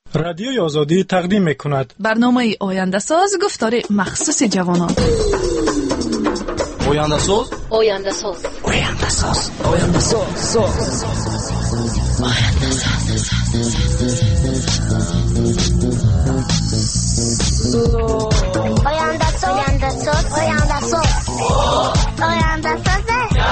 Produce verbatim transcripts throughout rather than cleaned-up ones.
رادیوی آزادی تقدیم می‌کند برنامه آینده ساز گفتار مخصوص جوانان. آینده ساز آینده ساز آینده ساز آینده ساز آینده ساز آینده ساز آینده ساز آینده ساز آینده ساز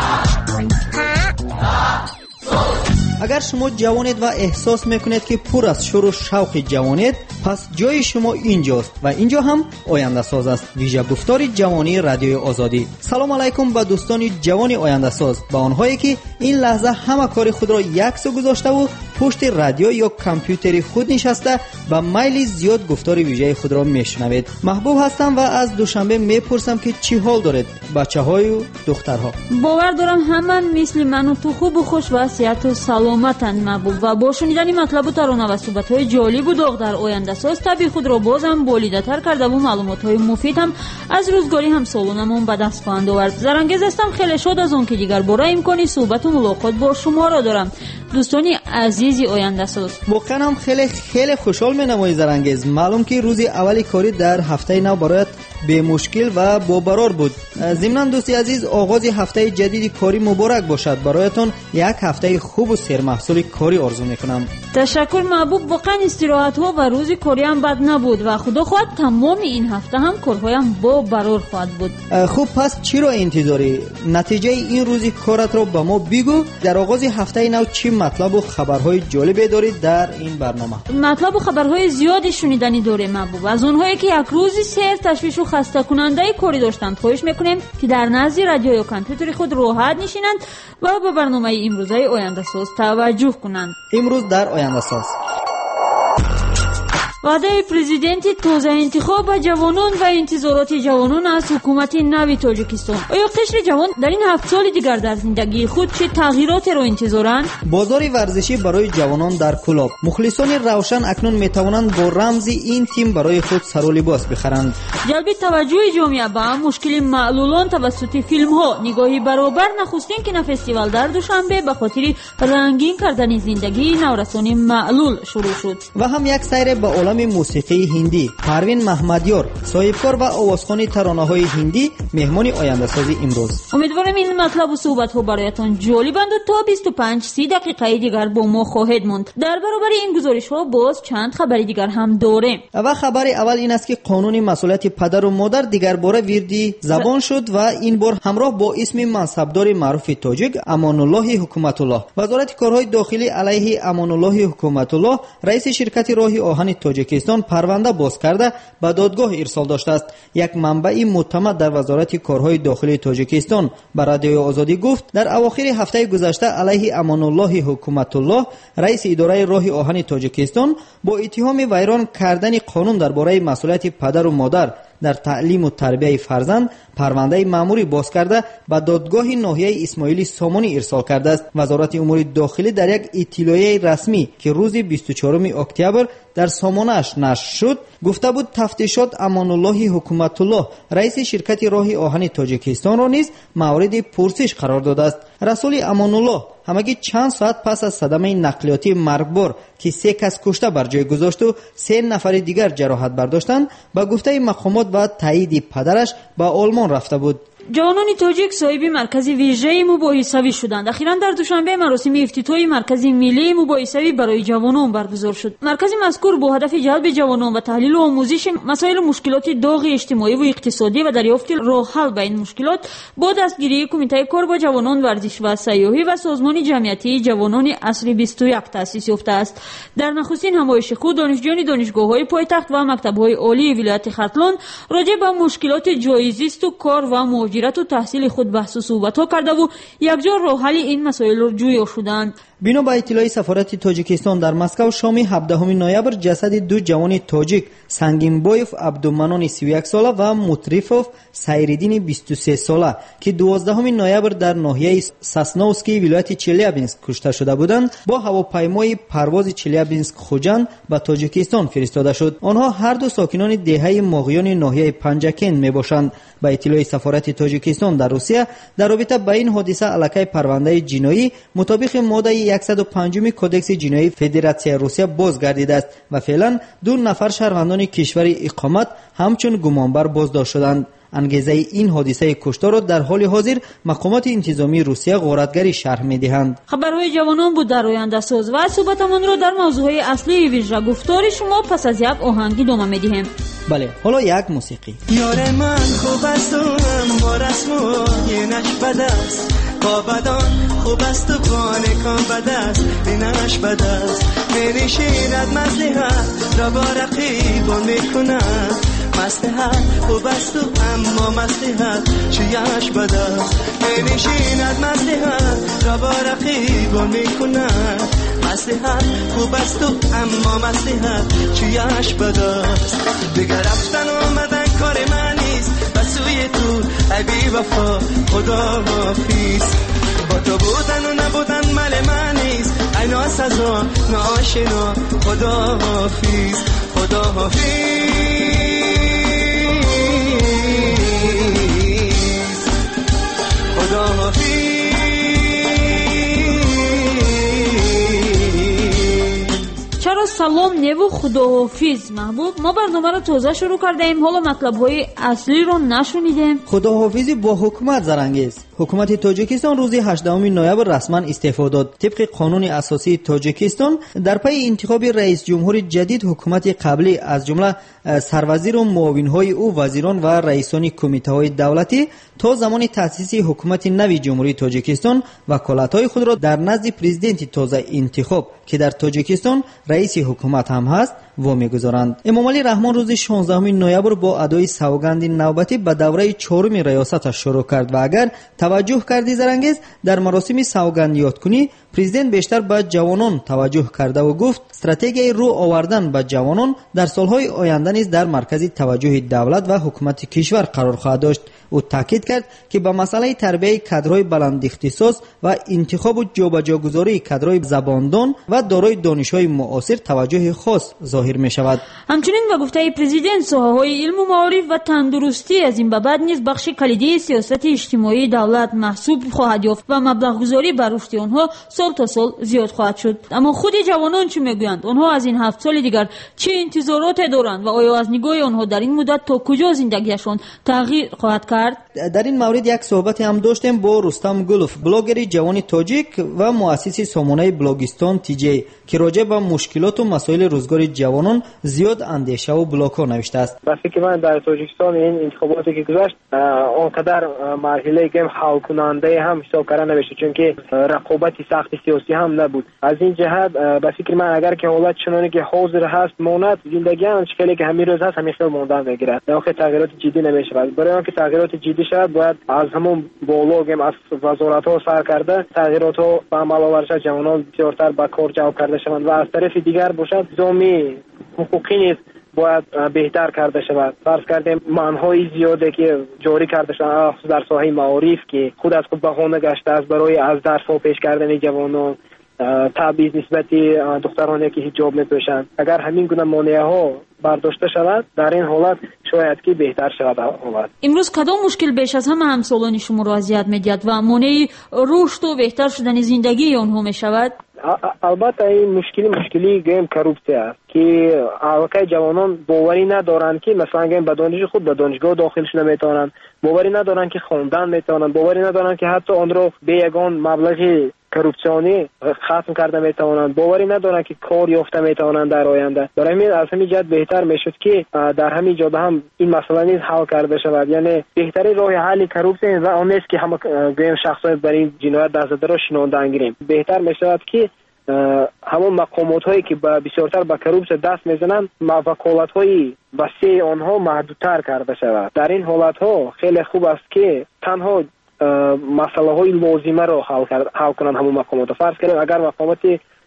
اگر شما جوانید و احساس میکنید که پر از شور و شوق جوانید، پس جای شما اینجاست و اینجا هم آینده ساز است. ویژه گفتار جوانی رادیوی آزادی. سلام علیکم به دوستان جوان آینده ساز، به آنهایی که این لحظه همه کار خود را یکسو گذاشته و پشت رادیو یا کامپیوتری خود نشسته و میل زیاد گفتار ویژه خود را میشنوید. محبوب هستم و از دوشنبه میپرسم که چی حال دارید بچه‌های و دخترها. باور دارم همه مثل من و تو خوب و خوش و صحت و سلامتن محبوب و با شنیدن مطلب و ترانه و صحبت‌های جالب و داغ در آینده ساز طبیعی خود را بازم بالیده‌تر کرده و معلومات‌های مفید هم از روزگاری هم سالونمون به دست خواهند آورد. زرانگیز هستم، خیلی شاد از اون که دیگر باره امکانی صحبت و ملاقات با شما را دارم. دوستانی عزیزی آینده ساز، واقعا هم خیلی خیلی خوشحال می‌نمایی زرانگیز. معلوم که روز اولی کاری در هفته نو برایت به مشکل و با برار بود. ضمناً دوستی عزیز، آغاز هفته جدید کاری مبارک باشد. برایتون یک هفته خوب و سرمحصول کاری آرزو میکنم. تشکر محبوب. واقعا استراحت ها و روز کاری هم بد نبود و خدا خواهد تمام این هفته هم کارهایم با برار خواهد بود. خوب، پس چی را انتظاری؟ نتیجه این روزی کارت را به ما بگو. در آغاز هفته نو چی مطلب و خبرهای جالبی دارید در این برنامه؟ مطلب و خبرهای زیادی شنیدنی داره محبوب. از اونهایی که یک روزی سر تشویش و خسته کننده کاری داشتند خواهش میکنیم که در نزد رادیو یا کامپیوتر خود راحت نشینند و به برنامه امروزه آینده ساز توجه کنند. امروز در آینده ساز وعده پرزیدنت تازه انتخاب به جوانان و انتظارات جوانان از حکومت نو تاجیکستان. آیا قشر جوان در این هفت سال دیگر در زندگی خود چه تغییراتی را انتظارند؟ بازار ورزشی برای جوانان در کلاب. مخلصان روشن اکنون میتوانند با رمز این تیم برای خود سر و لباس بخرند. جلب توجه جامعه به مشکل معلولان توسط فیلم ها. نگاهی برابر نخستین کینو فستیوال در دوشنبه به خاطر رنگین کردن زندگی نورسان معلول شروع شد. و هم یک سیر به عالم موسیقی هندی. پروین محمدیار، صاحبکار و آوازخوان ترانه‌های هندی، مهمان آینده سازی امروز. امیدوارم این مطلب و صحبت‌ها برایتان جالبند و تا بیست و پنج سی دقیقه دیگر با ما خواهید ماند. در برابر این گزارش‌ها باز چند خبر دیگر هم داریم. و خبر اول این است که قانون مسئولیت پدر و مادر دیگر باره ویردی زبان شد و این بار همراه با اسم منصبدار معروف تاجیک امان الله حکومت الله. وزارت کارهای داخلی علیه امان الله حکومت الله، رئیس شرکت راه آهن تاجیکستان، پرونده باز کرده به دادگاه ارسال داشته است. یک منبع معتمد در وزارت کارهای داخلی تاجیکستان به رادیوی آزادی گفت در اواخر هفته گذشته علیه امان الله حکومت الله، رئیس اداره راه آهن تاجیکستان، با اتهام ویران کردن قانون درباره مسئولیت پدر و مادر در تعلیم و تربیت فرزند پرونده مأموری باز کرده به دادگاه ناحیه اسماعیلی سامانی ارسال کرده است. وزارت امور داخلی در یک اطلاعیه رسمی که روز بیست و چهارم اکتبر در سامانه‌اش نشر شد گفته بود تفتیشات امان الله حکومت الله، رئیس شرکت راه آهن تاجیکستان را نیز مورد پرسش قرار داده است. رسول امان الله همگی چند ساعت پس از صدمه نقلیاتی مرگبار که سه کس کشته بر جای گذاشت و سه نفر دیگر جراحت برداشتند، با گفته مقامات و تایید پدرش به آلمان رفته بود. جوانان تاجیک صاحب مرکز ویژه مباحثه‌ای شدند. اخیراً در دوشنبه مراسم افتتاحی مرکز ملی مباحثه‌ای برای جوانان برگزار شد. مرکز مذکور با هدف جلب جوانان و تحلیل و آموزش مسائل مشکلات داغ اجتماعی و اقتصادی و دریافت راه حل به این مشکلات با دستگیری کمیته کار با جوانان ورزش و سیاحی و سازمان جمعیتی جوانان عصر بیست و یک تأسیس یافته است. در نخستین همایش خود دانشجویان دانشگاه‌های پایتخت و مکتب‌های عالی ولایت ختلان راجع به مشکلات جایزیست و کار و مهاجرت و تحصیل خود بحث و صحبت‌ها کرده و یکجا راه حل این مسائل را جویا شدند. بنا به اطلاع سفارت تاجیکستان در مسکو شام هفدهم نوامبر جسد دو جوان تاجیک سنگینبایف عبدالمنان سی و یک ساله و مطریفوف سیریدین بیست و سه ساله که دوازدهم نوامبر در ناحیه ساسنوسکی ولایت چلیابینسک کشته شده بودند با هواپیمای پرواز چلیابینسک خوجند به تاجیکستان فرستاده شد. آنها هر دو ساکنان دهه ماغیان ناحیه پنجکن میباشند. به اطلاع سفارت تاجیکستان در روسیه در رابطه با این حادثه علاقه پرونده جنایی مطابق ماده صد و پنج کدکس جنایی فدراسیون روسیه بازگردیده است و فعلا دو نفر شهروندان کشور اقامت همچون گمانبر بازداشت شدند. انگیزه این حادثه کشتار را در حال حاضر مقامات انتظامی روسیه غارتگری شرح می‌دهند. خبرهای جوانان بود در آینده ساز و صحبتمان را در موضوعهای اصلی ویژه گفتار شما پس از یک آهنگ ادامه می‌دهیم. بله، حالا یک موسیقی. یار من خوب است و اما رسمای نش بد است، قابدان خوب است و خانکان بد است، بینش بد است، بینشیند مصلحت را با رقیبان میکند، مصلحت خوب است و اما مصلحت چیش بد است، بینشیند مصلحت را با رقیبان میکند، مصلحت خوب است و اما مصلحت چیش بد است. دیگر رفتن آمدن کار من نیست، و سوی تو ای بی وفا خدا حافظ، با تو بودن و نبودن مال من نیست، ای ناسزا ناشنا خدا حافظ، خدا حافظ، خدا حافظ. چرا سلام نیو خداحافظ محبوب، ما برنامه را تازه شروع کرده ایم، حالا مطلب‌های اصلی رو نشنیدیم. خداحافظی با حکومت زرانگیز. حکومت تاجیکستان روز هجدهم نوامبر رسما استعفا داد. طبق قانون اساسی تاجیکستان در پی انتخاب رئیس جمهور جدید حکومت قبلی از جمله سروزیر و معاونهای او، وزیران و رئیسان کمیته‌های دولتی تا زمان تأسیس حکومت نوی جمهوری تاجیکستان وکالت‌های خود را در نزد پرزیدنت تازه انتخاب که در تاجیکستان رئیس حکومت هم هست وامیگذارند. امام علی رحمان روز شانزدهم نوامبر با ادای سوگند نوبتی به دوره چهارم ریاستش شروع کرد و اگر توجه کردی زرانگیز در مراسم سوگند یادکنی پرزیدنت بیشتر به جوانان توجه کرده و گفت استراتژی رو آوردن به جوانان در سالهای آینده نیز در مرکز توجه دولت و حکومت کشور قرار خواهد داشت. او تاکید کرد که به مسئله تربیت کادرهای بلند اختصاص و انتخاب و جابجاگذاری کادرهای زباندان و دارای دانش‌های معاصر توجه خاص ظاهر می شود. همچنین به گفته پرزیدنت ساحه‌های علم و معارف و تندرستی از این به بعد نیز بخش کلیدی سیاست اجتماعی دولت محسوب خواهد یافت و مبلغ گذاری بر رشد آنها سال تا سال زیاد خواهد شد. اما خود جوانان چه میگویند؟ آنها از این هفت سال دیگر چه انتظارات دارند و آیا از نگاه آنها در این مدت تا کجا زندگیشان تغییر خواهد کرد؟ در این مورد یک صحبت هم داشتیم با رستم گلوف، بلاگر جوان تاجیک و مؤسس سامانه بلاگستان تیجی که راجع به مشکلات و مسائل روزگار جوانان زیاد اندیشه و بلاگ‌ها نوشته است. با فکر من در تاجیکستان این انتخاباتی که گذشت اونقدر مرحله گیم حل کننده هم حساب کردن نمیشه، چون که رقابت سخت سیاسی هم نبود. از این جهت با فکر من اگر که حالت چنانی که حاضر هست مونت زندگی هم شکلی که همین روز هست همیشه موندن میگیرد، نه که تغییرات جدی نمیشه. برای اینکه تغییرات جدی شد باید از همون بالا گیم از وزارت ها سر کرده تغییرات ها به عمل آورد، جوانان بسیارتر به کار جلب کرده شوند و از طرف دیگر باشد نظامی حقوقی نیست باید بهتر کرده شود. فرض کردیم منهای زیاده که جاری کرده شود در ساحه معارف که خود از خود بهانه گشته است برای از درس ها پیش کردن جوانان، تبعیض نسبتی دخترانی که حجاب میپوشند. اگر همین گونه مانعه ها برداشته شود در این حالت شاید که بهتر شود حالت. امروز کدام مشکل بیش از همه همسالان شما را اذیت می‌دهد و مانع رشد و بهتر شدن زندگی آنها میشود؟ البته این مشکلی مشکلی گیم کروپسی است که الکای جوانان باوری ندارند که مثلا گیم به دانش خود به دانشگاه داخل شده میتونند، باوری ندارند که خواندن میتونند، باوری ندارند که حتی آن را به یگان مبلغ کروپسیونی ختم کرده میتوانند، باوری ندارند که کار یافته میتوانند در آینده. برای همین از همین جهت بهتر میشد که در همین جاده هم این مسئله نیز حل کرده شود. یعنی بهترین راه حل کروپسی آن نیست که همه گیم شخصای بر این جنایت دست زده را شناندن گیریم. بهتر میشود که همون مقامات هایی که بسیارتر به کروپسی دست میزنند وکالت های وسیع آنها محدودتر کرده شود. در این حالت ها خیلی خوب است که تنها مسئله های لازمه را حل, حل کنند همون مقامات. فرض کنید اگر مقامات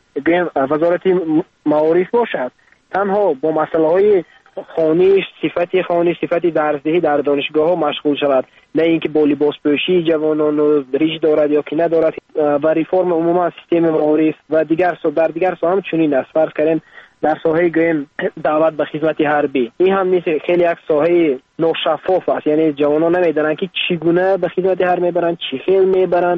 وزارت معارف باشد تنها با مسئله های خانیش، صفتی خانیش، صفتی درسدهی در دانشگاه ها مشغول شود، نه اینکه با لباس پوشی جوانان ریش دارد یا که ندارد و ریفرم عموما سیستم معارف و دیگر سو در دیگر سو هم چنین است. فرض کنید در ساحه گیم دعوت به خدمت حربی، این هم نیست، خیلی یک ساحه ناشفاف است. یعنی جوانان نمیدونن که چگونه به خدمت حرب میبرن، چی خیل میبرن،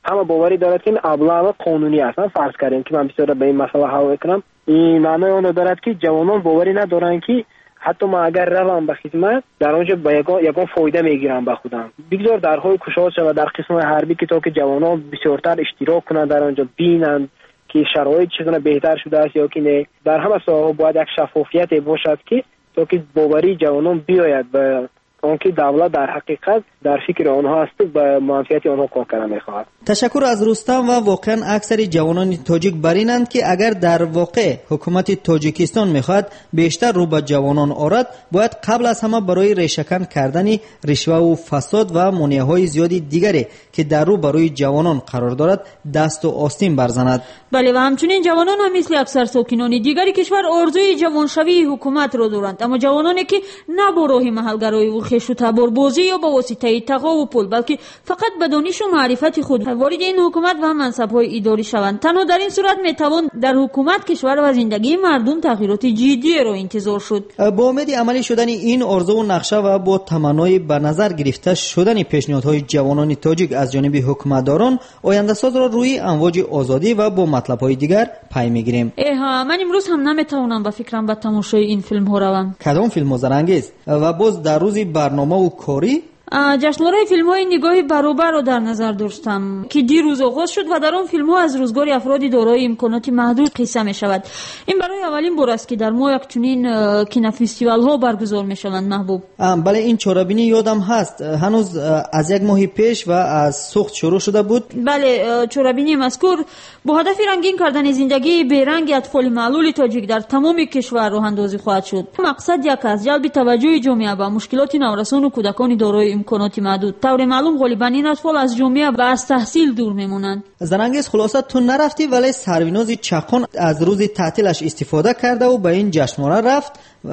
همه باوری دارد که این ابلاغ قانونی است. فرض کردیم که من بسیار به این مسئله حل کنم، این معنی اون دارد که جوانان باوری ندارن که حتی ما اگر روم به خدمت در اونجا با یگان یگان فایده میگیرم به خودم. بگذار درهای کشاورزی و در قسم حربی که تا که جوانان بسیارتر اشتراک کنند در اونجا بینند که شرایط چگونه بهتر شده است یا که نه. در همه ساحات باید یک شفافیت باشد که تا که باوری جوانان بیاید به آنکه دولت در حقیقت در فکر آنها است به منفعت آنها کار کردن میخواهد. تشکر از رستم. و واقعا اکثر جوانان تاجیک برینند که اگر در واقع حکومت تاجیکستان میخواد بیشتر رو به جوانان آرد، باید قبل از همه برای ریشه‌کن کردن رشوه و فساد و مانع‌های زیادی دیگری که در رو برای جوانان قرار دارد دست و آستین برزند. بله، و همچنین جوانان هم مثل اکثر ساکنان دیگری کشور آرزوی جوانشوی حکومت را دارند، اما جوانانی که نه با راه محلگرایی و خیش و تبار بازی یا با واسطه تقا و پول بلکه فقط به دانش و معرفت خود وارد این حکومت و منصب‌های اداری شوند، تنها در این صورت میتوان در حکومت کشور و زندگی مردم تغییرات جدی را انتظار شد. با امید عملی شدن این آرزو و نقشه و با تمنای به نظر گرفته شدن پیشنهادهای جوانان تاجیک از جانب حکومتداران، آینده ساز را روی امواج آزادی و با مطلب‌های دیگر پی می‌گیریم. ایها، من امروز هم نمیتوانم به فکرم به تماشای این فیلم ها روم. کدام فیلم زرنگیز؟ و باز در روز برنامه و کاری جشنواره فیلم‌های نگاه برابر را در نظر داشتم که دیروز آغاز شد و در آن فیلم‌ها از روزگار افرادی دارای امکانات محدود قصه می‌شود. این برای اولین بار است که در ما یک چنین کینوفستیوال‌ها برگزار می‌شوند. محبوب، بله، این چرابینی یادم هست هنوز از یک ماه پیش و از سوخت شروع شده بود. بله، چرابینی مذکور با هدف رنگین کردن زندگی بیرنگ اطفال معلول تاجیک در تمام کشور راه اندازی خواهد شد. مقصد یک است جلب توجه جامعه به مشکلات نورسان و کودکان دارای امکانات محدود. طور معلوم غالبا این اطفال از جامعه و از تحصیل دور میمونند. زرنگیز، خلاصه تو نرفتی ولی سرویناز چقان از روز تعطیلش استفاده کرده و به این جشنواره رفت،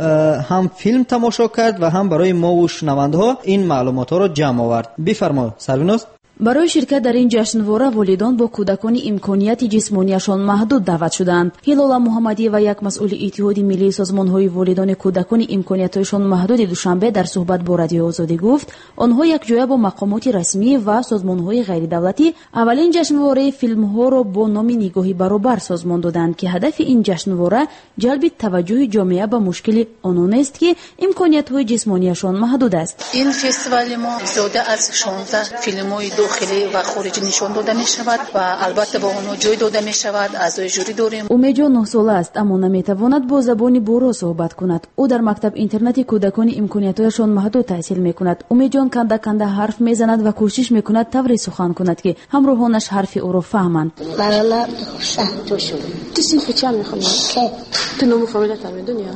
هم فیلم تماشا کرد و هم برای ما و شنونده‌ها این معلومات ها را جمع آورد. بفرما سرویناز. برای شرکت در این جشنواره والدان با کودکان امکانیت جسمانیشان محدود دعوت شدند. هلاله محمدی و یک مسئول اتحاد ملی سازمان‌های والدان کودکان امکانیت‌هایشان محدود دوشنبه در صحبت با رادیو آزادی گفت آنها یک جایه با مقامات رسمی و سازمان‌های غیر دولتی اولین جشنواره فیلم‌ها را با نام نگاهی برابر سازمان دادند که هدف این جشنواره جلب توجه جامعه به مشکل آنان است که امکانیت‌های جسمانیشان محدود است. این فستیوال ما زیاده از شانزده فیلم‌های داخلی و خارجی نشان داده می شود و البته با اونها جای داده می شود. اعضای ژوری داریم. امیدجان نه ساله است اما نمیتواند با زبانی بورو صحبت کند. او در مکتب اینترنتی کودکان امکانیت‌هایشان محدود تحصیل می‌کند. امیدجان کنده کنده حرف می‌زند و کوشش می‌کند طوری سخن کند که همراهانش حرف او را فهمند. برالا شهر تو شد. تو سینف چه می‌خونی؟ که تو نمو فامیلت هم دنیا؟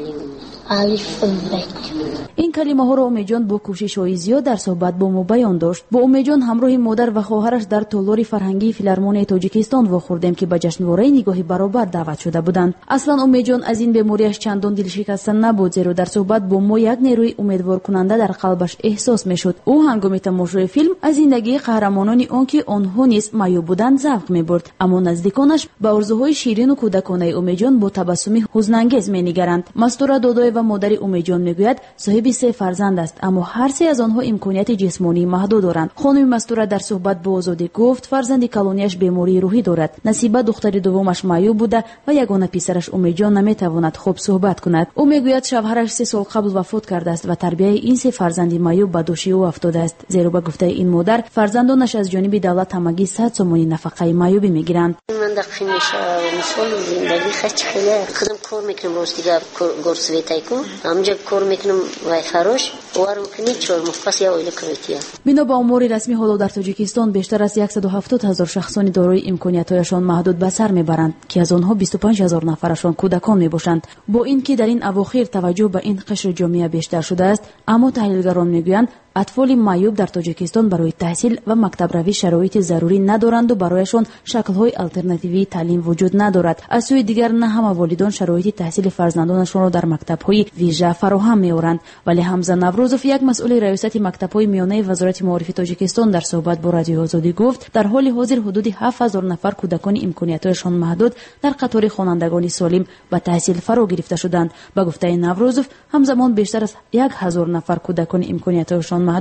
الف بک. این کلمه ها را امیدجان با کوشش های زیاد در صحبت با ما بیان داشت. با امیدجان همراه مادر و خواهرش در تالار فرهنگی فیلارمونی تاجیکستان واخوردیم که به جشنواره نگاهی برابر دعوت شده بودند. اصلا امیدجان از این بیماریش چندان دلشکسته نبود، زیرا در صحبت با ما یک نیروی امیدوار کننده در قلبش احساس میشد. او هنگام تماشای فیلم از زندگی قهرمانان آن که آنها نیز معیوب بودند ذوق میبرد، اما نزدیکانش به آرزوهای شیرین و کودکانه امیدجان با تبسمی حزن‌انگیز مینگرند. مستوره دادای و مادر امیدجان میگوید صاحب سه فرزند است اما هر سه از آنها امکانیت جسمانی محدود دارند. خانم مستوره در صحبت با آزادی گفت فرزند کلونیش بیماری روحی دارد. نصیبه دختر دومش معیوب بوده و یگانه پسرش امیدجان نمیتواند خوب صحبت کند. او میگوید شوهرش سه سال قبل وفات کرده است و تربیت این سه فرزند معیوب به دوشی او افتاده است. زیرا به گفته این مادر فرزندانش از جانب دولت همگی صد سومانی نفقه معیوبی میگیرند. من در خیمش مسئول زندگی خیلی خیلی خودم کار میکنم روز دیگر گورسویتای کو همجا کار میکنم وای فروش وارم کنی چور مفصل یا ویل کریتیا. بنا به امور رسمی حالا در تاجیکستان بیشتر از صد و هفتاد هزار شخصانی دارای امکانیت‌هایشان محدود به سر میبرند که از آنها بیست و پنج هزار نفرشان کودکان میباشند. با اینکه در این اواخر توجه به این قشر جامعه بیشتر شده است، اما تحلیلگران میگویند اطفال معیوب در تاجیکستان برای تحصیل و مکتب روی شرایط ضروری ندارند و برایشان شکل‌های آلترناتیوی تعلیم وجود ندارد. از سوی دیگر نه همه والدان شرایط تحصیل فرزندانشان را در مکتب‌های ویژه فراهم می‌آورند. ولی حمزه نوروزوف یک مسئول ریاست مکتب‌های میانه وزارت معارف تاجیکستان در صحبت با رادیو آزادی گفت در حال حاضر حدود هفت هزار نفر کودکان امکانیت‌هایشان محدود در قطار خوانندگان سالم به تحصیل فرا گرفته شدند. با گفته نوروزوف همزمان بیشتر از یک هزار نفر کودکان امکانیت‌هایشان محدود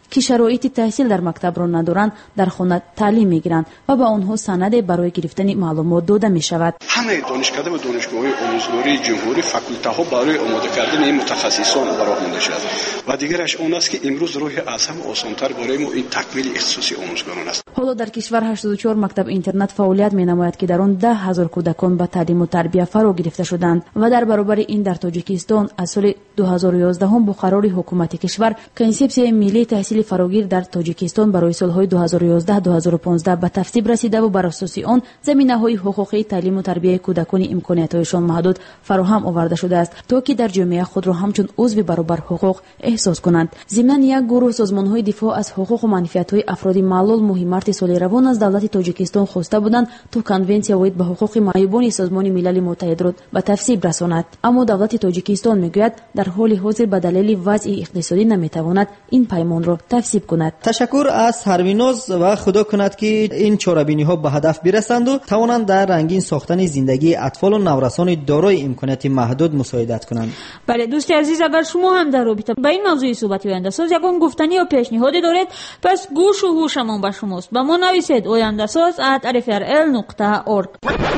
که شرایط تحصیل در مکتب را ندارند در خانه تعلیم میگیرند و به آنها سند برای گرفتن معلومات داده می شود. همه دانشکده و دانشگاه‌های آموزگاری جمهوری فاکولته ها برای آماده کردن این متخصصان برآورده شده و دیگرش اون است که امروز راه از همه آسان‌تر برای ما این تکمیل اختصاصی آموزگاران است. حالا در کشور هشتاد و چهار مکتب اینترنت فعالیت می نماید که در آن ده هزار کودکان به تعلیم و تربیت فرا گرفته شدند و در برابر این در تاجیکستان از سال دو هزار و یازده با قرار حکومت کشور کنسپسیون ملی تحصیل فراگیر در تاجیکستان برای سالهای دو هزار و یازده تا دو هزار و پانزده به تصویب رسیده و بر اساس آن زمینه‌های حقوقی تعلیم و تربیت کودکان امکانات‌هایشان محدود فراهم آورده شده است تا که در جامعه خود را همچون عضو برابر حقوق احساس کنند. ضمن یک گروه سازمان‌های دفاع از حقوق و منفعت‌های افراد معلول ماه مارس سال روان از دولت تاجیکستان خواسته بودند تا کنونسیا واحد به حقوق معیوبان سازمان ملل متحد را به تصویب رساند، اما دولت تاجیکستان میگوید در حال حاضر به دلیل وضع اقتصادی نمیتواند این پیمان را تصویب کند. تشکر از هرویناز و خدا کند که این چاره‌بینی ها به هدف برسند و توانند در رنگین ساختن زندگی اطفال و نورسان دارای امکانات محدود مساعدت کنند. بله دوست عزیز، اگر شما هم در رابطه با این موضوع صحبت آینده ساز یگان گفتنی یا پیشنهادی دارید، پس گوش و هوشمان با شماست. با ما نویسید آینده ساز ات ار اف ار ال نقطه اورگ.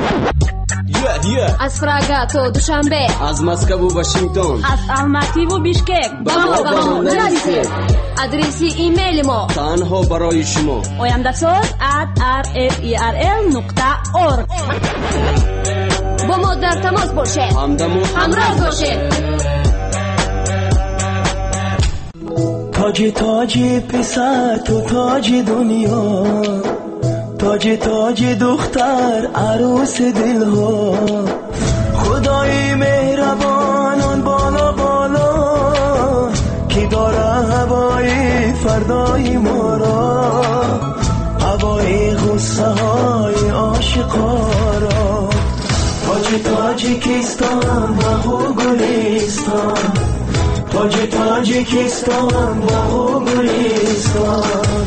از پراگا تا دوشنبه، از مسکو و واشنگتن، از الماتی و بیشکک با ما با ما نویسید. آدرس ایمیل ما تنها برای شما آینده ساز ات ار اف ار ال نقطه اورگ. با ما در تماس باشید، همراه باشید. تاج تاج پسر تو تاج دنیا، تاج تاج دختر عروس دل ها، خدای مهربان آن بالا بالا که داره هوای فردای ما را، هوای غصه های عاشقا را. تاج تاجیکستان باغ و گلستان، تاج تاجیکستان باغ و گلستان.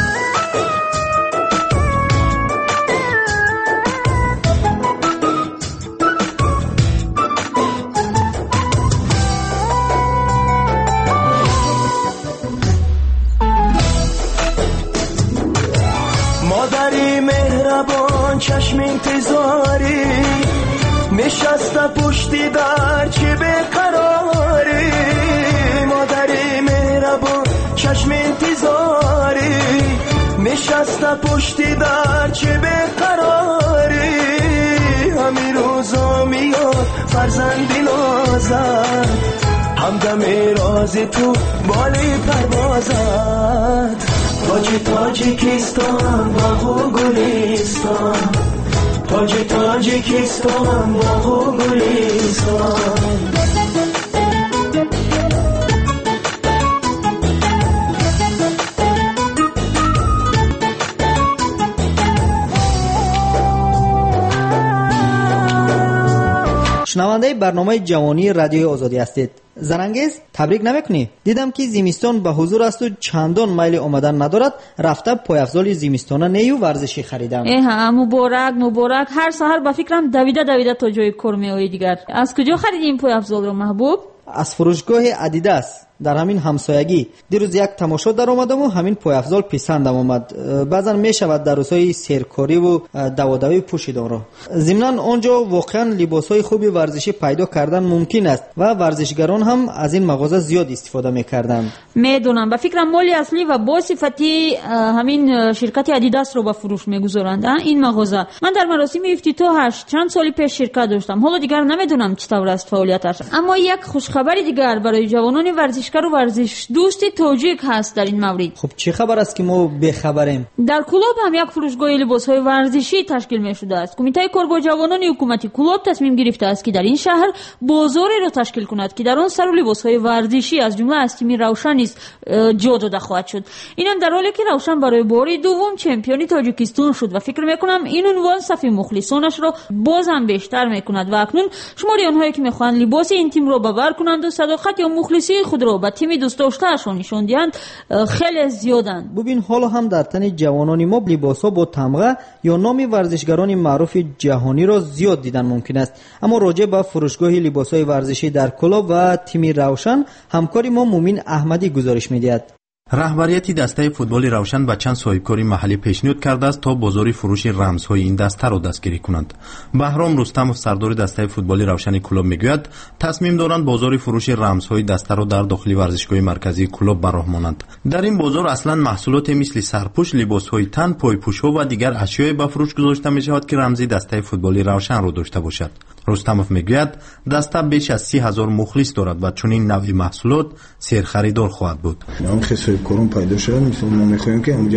مادری مهربان چشم انتظاری، نشسته پشتی در چه بیقراری. مادری مهربان چشم انتظاری، نشسته پشتی در چه بیقراری. همین روزا میاد فرزندی نازد، همدم راز تو بالی پروازد. تاج تاجیکستان باغ و گلستان، تاج تاجیکستان باغ و گلستان. شنونده برنامه جوانی رادیو آزادی هستید. زرنگیز تبریک نمیکنی؟ دیدم که زمستان به حضور است و چندان میل آمدن ندارد، رفته پایافزال زمستانه نیو ورزشی خریدم. اه مبارک مبارک. هر سحر با فکرم دویده دویده تا جای کار میایی. دیگر از کجا خریدی این پایافزال رو محبوب؟ از فروشگاه ادیداس در همین همسایگی. دیروز یک تماشا در آمدم و همین پایافزال پسندم آمد. بعضا می شود در روزهای سیرکاری و دوادوی پوشیدن را. ضمناً آنجا واقعا لباسهای خوبی ورزشی پیدا کردن ممکن است و ورزشگران هم از این مغازه زیاد استفاده میکردند. میدونم. با فکرم مالی اصلی و با صفتی همین شرکت ادیداس رو به فروش میگذارند این مغازه. من در مراسم افتتاحش چند سالی پیش شرکت داشتم. حالا دیگر نمیدونم چطور است فعالیتش. اما یک خوشخبری دیگر برای جوانان ورزشکار و ورزش دوست تاجیک هست در این مورد. خب چه خبر است که ما بخبریم؟ در کلوب هم یک فروشگاه لباس‌های ورزشی تشکیل می‌شده است. کمیته کار با جوانان حکومتی کلوب تصمیم گرفته است که در این شهر بازاری را تشکیل کند که در آن سر لباس‌های ورزشی از جمله از تیم روشن است جا داده خواهد شد. اینم در حالی که روشن برای بار دوم چمپیون تاجیکستان شد و فکر می‌کنم این عنوان صف مخلصانش را باز هم بیشتر می‌کند و اکنون شماری آنهایی که می‌خواهند لباس این تیم را باور کنند و صداقت یا مخلصی خود را به تیم دوست داشته‌شان نشان دهند خیلی زیادند. ببین حالا هم در تن جوانان ما لباس‌ها با تمغه یا نام ورزشگران معروف جهانی را زیاد دیدن ممکن است، اما راجع به فروشگاه لباس‌های ورزشی در کلوب و تیم روشن همکاری ما مومین احمدی گزارش می‌دهد. раҳбарияти дастаи футболи равшан ба чанд соҳибкори маҳаллӣ пешниҳод кардааст то бозори фурӯши рамзҳои ин дастанро дастгирӣ кунанд. баҳром рустамов сардори дастаи футболи равшани клуб мегӯяд, тасмим доранд бозори фурӯши рамзҳои дастаро дар дохили варзишгоҳи марказии клуб ба роҳ монанд. дар ин бозор аслан маҳсулоте мисли сарпӯш, либосҳои тан, пойпӯшҳо ва дигар ашёе ба фурӯш гузошта мешавад ки рамзи дастаи футболи равшанро дошта бошад. рустамов мегӯяд, даста беш аз си ҳазор мухлис дорад ва чунин навъи маҳсулот серхаридор хоҳад буд. корун пайдо шуд. Мисол мо мехоҳем ки онҷа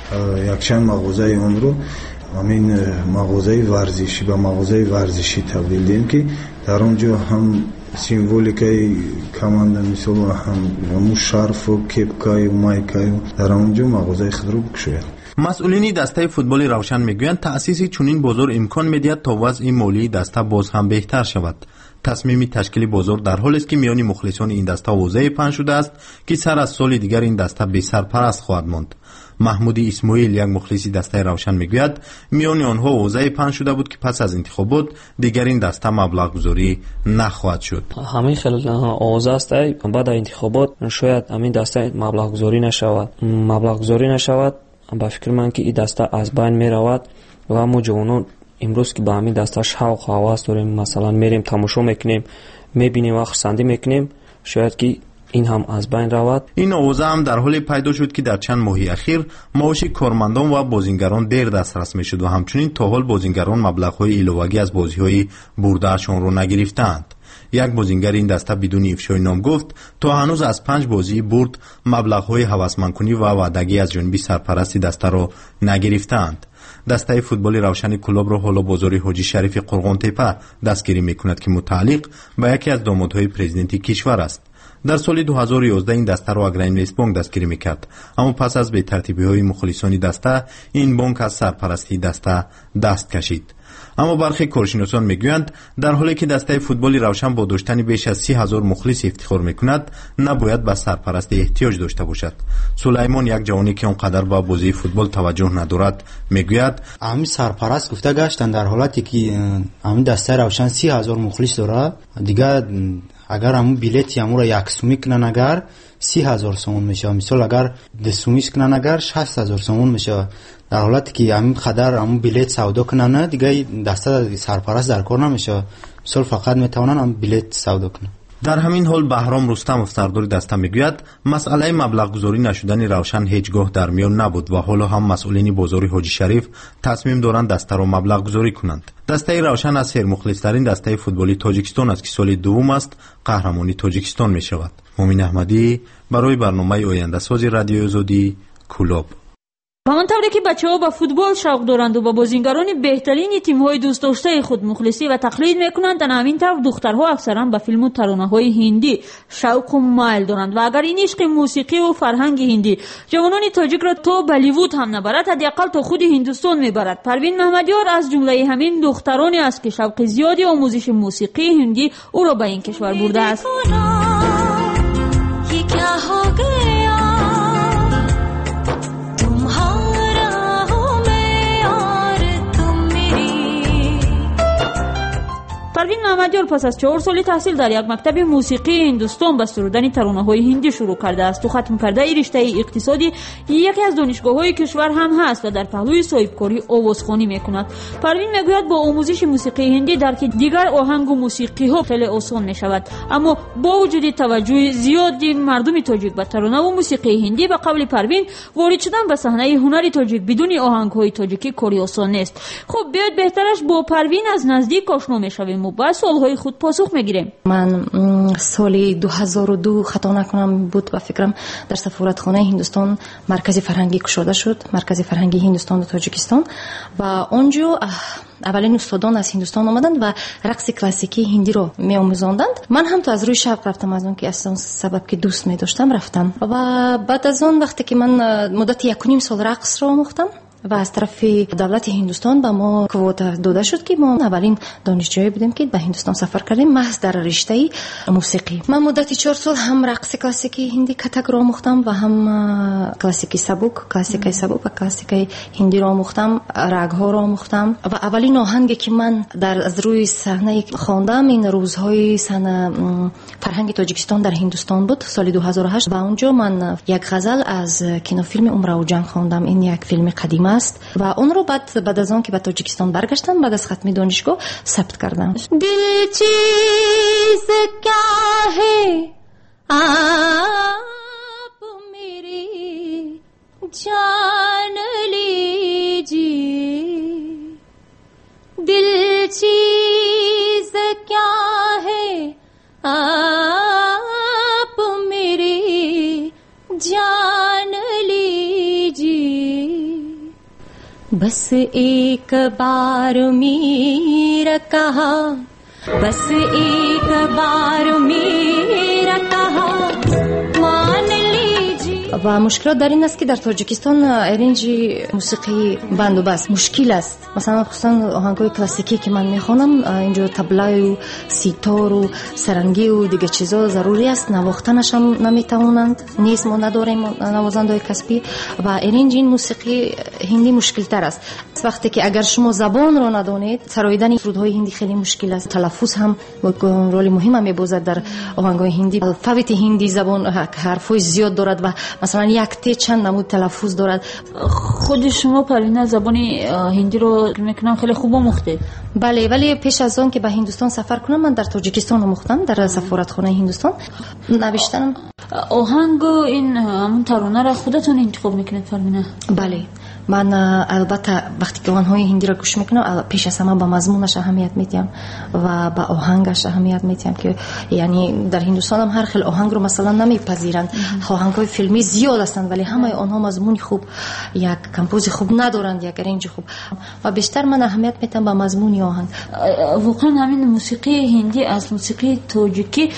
якчанд мағозаи онро ҳамин мағозаи варзишӣ ба мағозаи варзишӣ табдил диҳем ки дар онҷо ҳам символикаи команда мисол ҳам шарфу кепкаю майкаю дар онҷо мағозаи худро бикушояд. масъулини дастаи футболи равшан мегӯянд, таъсиси чунин бозор имкон медиҳад то вазъи молии даста боз ҳам беҳтар шавад. тасмими ташкили бозор дар ҳолест ки миёни мухлисони ин даста овозае паҳн шудааст ки сар аз соли дигар ин даста бесарпараст хоҳад монд. маҳмуди исмоил, як мухлиси дастаи равшан, мегӯяд, миёни онҳо овозае паҳн шуда буд ки пас аз интихобот дигар ин даста маблағгузорӣ нахоҳад шуд. ҳамин хел овоза аст, баъд аз интихобот шояд ҳамин даста маблағгузорӣ нашавад. маблағгузорӣ нашавад, ба фикр ман ки ин даста аз байн меравад ва мо ҷавонон имрӯз ки ба ҳамин даста шавқ ҳавас дорем, масалан мерем тамошо мекунем, мебинем ва хурсандӣ мекунем, шояд ки ин ҳам аз байн равад. ин овоза ҳам дар ҳоле пайдо шуд ки дар чанд моҳи ахир маоши кормандон ва бозингарон дер дастрас мешуд ва ҳамчунин то ҳол бозингарон маблағҳои иловагӣ аз бозиҳои бурдаашонро нагирифтаанд. як бозингар ин даста бидуни ифшои ном гуфт, то ҳанӯз аз панҷ бозии бурд маблағҳои ҳавасмандкунӣ ва ваъдагӣ аз ҷониби сарпарасти дастаро нагирифтаанд. дастаи футболи равшани клубро ҳоло бозори ҳоҷӣ шарифи қурғонтепа дастгирӣ мекунад ки мутааллиқ ба яке аз домодҳои президенти кишвар аст. дар соли ду ҳазору ёздаҳ ин дастаро агроинвестбонк дастгирӣ мекард, аммо пас аз бетартибиҳои мухлисони даста ин бонк аз сарпарастии даста даст кашид. аммо бархе коршиносон мегӯянд, дар ҳоле ки дастаи футболи равшан бо доштани беш аз си ҳазор мухлис ифтихор мекунад, набояд ба сарпарастӣ эҳтиёҷ дошта бошад. сулаймон, як ҷавоне ки он қадар ба бозии футбол таваҷҷӯҳ надорад, мегӯяд, ҳамин сарпараст гуфта гаштанд дар ҳолате ки ҳамин дастаи равшан си ҳазор мухлис дорад, дигар агар ҳамун билети ҳамуро яксумӣ кунанд, агар си ҳазор сомон мешавад. мисол агар дусумиш кунанд, агар шаст ҳазор сомон мешавад. дар ҳолате ки ҳамин қадар ҳамун билет савдо кунанд, дигар даста сарпараст дар кор намешавад. мисол фақат метавонанд ҳамун билет савдо кунанд. дар ҳамин ҳол баҳром рустамов, сардори даста, мегӯяд, масъалаи маблағгузорӣ нашудани равшан ҳеҷ гоҳ дар миён набуд ва ҳоло ҳам масъулини бозори ҳоҷӣ шариф тасмим доранд дастаро маблағгузорӣ кунанд. дастаи равшан аз сермухлистарин дастаи футболи тоҷикистон аст ки соли дуввум аст қаҳрамони тоҷикистон мешавад. муъмин аҳмадӣ барои барномаи ояндасози радиои озодӣ, Кулоб. ба он тавре ки бачаҳо ба футбол шавқ доранду ба бозингарони беҳтарини тимҳои дӯстдоштаи худ мухлисӣ ва тақлид мекунанд, ана ҳамин тавр духтарҳо аксаран ба филму таронаҳои ҳиндӣ шавқу майл доранд ва агар ин ишқи мусиқиву фарҳанги ҳиндӣ ҷавонони тоҷикро то болливуд ҳам набарад, ҳадиақал то худи ҳиндустон мебарад. Парвин маҳмадиёр аз ҷумлаи ҳамин духтароне аст ки шавқи зиёди омӯзиши мусиқии ҳиндӣ ӯро ба ин кишвар бурдааст. парвин маҳмадиёр пас аз чаҳор соли таҳсил дар як мактаби мусиқии ҳиндустон ба сурудани таронаҳои ҳиндӣ шурӯъ кардааст. ӯ хатмкардаи риштаи иқтисоди яке аз донишгоҳҳои кишвар ҳам ҳаст ва дар паҳлӯи соҳибкорӣ овозхонӣ мекунад. парвин мегӯяд, бо омӯзиши мусиқии ҳиндӣ дарки дигар оҳангу мусиқиҳо хеле осон мешавад, аммо бо вуҷуди таваҷҷӯҳи зиёди мардуми тоҷик ба таронаву мусиқии ҳиндӣ, ба қавли парвин, ворид шудан ба саҳнаи ҳунари тоҷик бидуни оҳангҳои тоҷикӣ кори осон нест. хуб, биёед беҳтараш бо парвин аз наздик ошно мешавем. با سالهای خود پاسخ میگیریم. من سال دو هزار و دو خطا نکنم بود و فکرم در سفارتخانه هندوستان مرکز فرهنگی گشوده شد، مرکز فرهنگی هندوستان و تاجیکستان، و اونجا اولین استادان از هندوستان آمدند و رقص کلاسیکی هندی رو می آموزاندند. من هم تو از روی شوق رفتم، از اون که اصلا سبب که دوست می داشتم رفتم. و بعد از اون وقتی که من مدت یک و نیم سال رقص رو آموختم و از طرف دولت هندوستان به ما کواتا داده شد که ما اولین دانشجویی بودیم که به هندوستان سفر کردیم محض در رشته موسیقی. من مدتی چهار سال هم رقص کلاسیکی هندی کتک را آموختم و هم کلاسیکی سبک کلاسیکی سبک و کلاسیکی هندی را آموختم، رگ ها را آموختم و اولین آهنگی که من در از روی صحنه خواندم این روزهای سن فرهنگ تاجیکستان در هندوستان بود سال دو هزار و هشت و اونجا من یک غزل از کینوفیلم عمر و جنگ خواندم. این یک فیلم قدیم است و اون رو بعد بعد از آن که به تاجیکستان برگشتم بعد از ختم دانشگاه ثبت کردم. دل چیز کیا ہے آپ میری جان لیجیے دل چیز کیا ہے آپ میری جان لیجیے بس ایک بار میرا کہا بس ایک بار میرا کہا مان لیجیے. و مشکلات در این است که در تاجیکستان ارنج موسیقی بندوبست مشکل است. مثلا خصوصا آهنگای کلاسیکی که من میخوانم اینجا طبله و سیتار و سرنگی و دیگه چیزا ضروری است، نواختنش هم نمیتوانند، نیست ما نداریم نوازنده کسبی و ارنج این موسیقی هندی مشکل تر است. وقتی که اگر شما زبان رو ندانید سراییدن سرودهای هندی خیلی مشکل است. تلفظ هم رول مهم میبازد در آهنگای هندی. الفبet هندی زبان حرفای زیاد دارد و مثلا یک ته چند نمود تلفظ دارد. خود شما پروین زبان هندی رو میکنم خیلی خوب آموختید؟ بله، ولی پیش از آن که به هندوستان سفر کنم من در تاجیکستان آموختم، در سفارتخانه هندوستان نوشتم. آهنگ این همون ترانه را خودتون انتخاب میکنید پروین؟ بله، من البته وقتی که آنهای هندی را گوش میکنم پیش از همه به مضمونش اهمیت میدم و به آهنگش اهمیت میدم که یعنی در هندوستان هم هر خیل آهنگ رو مثلا نمیپذیرند. آهنگای فیلمی زیاد هستند ولی همه آنها مضمون خوب، یک کمپوز خوب ندارند، یک رنج خوب و بیشتر من اهمیت میدم به مضمون آهنگ. واقعا همین موسیقی هندی از موسیقی تاجیکی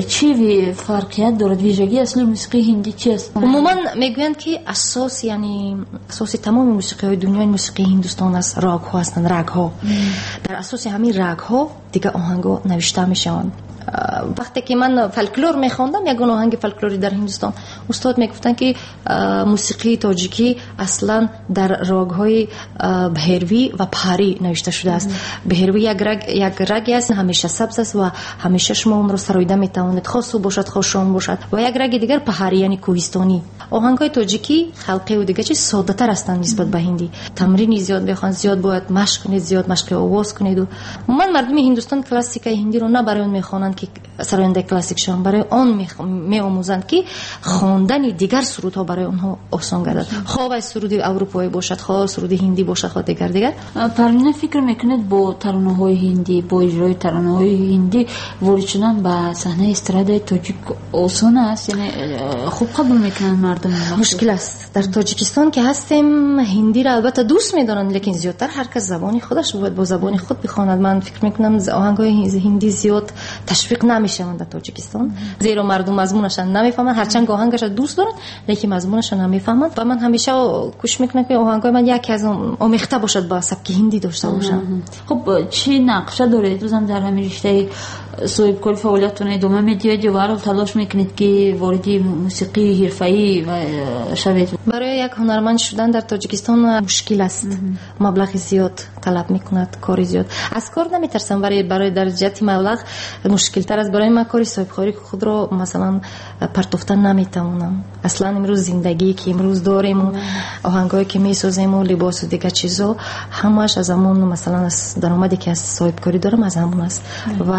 چی فرقیت دارد؟ ویژگی اصلی موسیقی هندی چی است؟ عموما میگویند که اساس یعنی اساس تمام موسیقی های دنیا موسیقی هندوستان است، راگ ها هستند، رگ ها. در اساس همین رگ ها دیگه آهنگ ها نوشته میشوند. وقتی که من فولکلور میخوندم یگان آهنگ فولکلوری در هندوستان استاد میگفتن که موسیقی تاجیکی اصلا در راگ های بهروی و پهری نوشته شده است. بهروی یک رگ یک رگی است همیشه سبز است و همیشه شما اون رو سراییده میتوانید، خاص باشد خاص شام باشد. و یک رگ دیگر پهری یعنی کوهستانی. آهنگ های تاجیکی خلقی و دیگه چیز ساده تر هستند نسبت به هندی. تمرین زیاد بخوان، زیاد باید مشق کنید، زیاد مشق آواز کنید. و من مردم هندوستان کلاسیک هندی رو نه برای اون میخوانند که سراینده کلاسیک شون، برای آن می آموزند که خواندن دیگر سرودها برای اونها آسان گردد. خواه سرود اروپایی باشد، خواه سرود هندی باشد، خواه دیگر دیگر. پروین فکر میکنید با ترانه های هندی، با اجرای ترانه های هندی وارد شدن به صحنه استراد تاجیک آسان است؟ یعنی خوب قبول میکنن مردم؟ مشکل است. در تاجیکستان که هستیم هندی را البته دوست میدارند لیکن زیادتر هر کس زبانی خودش باید با زبانی خود بخواند. من فکر میکنم آهنگای هندی زیاد تشویق نمیشوند در تاجیکستان، زیرا مردم مضمونش نمیفهمند. هرچند آهنگش دوست دارن لیکن مضمونش نمیفهمند. و من همیشه کوشش میکنم که آهنگای من یکی از آمیخته باشد با سبک هندی داشته باشن. خب چی نقشه داره دوستان در همین رشته صاحب کاری فعالیتتون ادامه میدید یا هر تلاش میکنید که وارد موسیقی حرفه‌ای و شوید؟ برای یک هنرمند شدن در تاجیکستان مشکل است. مبلغ زیاد طلب میکند، کاری زیاد. از کار نمیترسم برای برای در جهت مبلغ مشکل تر است. برای من کاری صاحب کاری خود رو مثلا پرتوفتن نمیتونم. اصلا امروز زندگی که امروز داریم و آهنگایی که میسازیم و لباس و دیگه چیزا همش از همون مثلا از درآمدی که از صاحب کاری دارم از همون است. و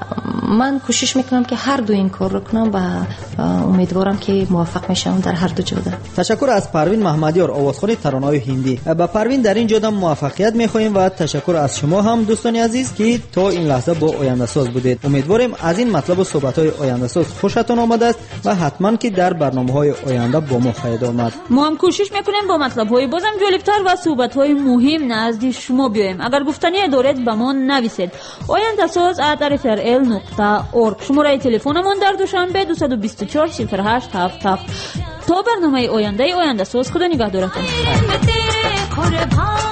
من کوشش میکنم که هر دو این کار رو کنم و امیدوارم که موفق میشم در هر دو جوده. تشکر از پروین محمدیار آوازخوان ترانه‌های هندی. با پروین در این جوده موفقیت میخواهیم و تشکر از شما هم دوستان عزیز که تا این لحظه با آینده ساز بودید. امیدواریم از این مطلب و صحبت‌های آینده ساز خوشتون آمده است و حتما که در برنامه‌های آینده با ما خواهید آمد. ما هم کوشش میکنیم با مطلب‌های بازم جالب‌تر و صحبت‌های مهم نزد شما بیایم. اگر گفتنی دارید به ما نویسید. آینده ساز ات ار اف ار ال نقطه اورگ. شماره تلفنمون در دوشنبه دو دو چهار صفر هشت هفت هفت. تا برنامه آینده آینده ساز خدا نگهدارتون. بخور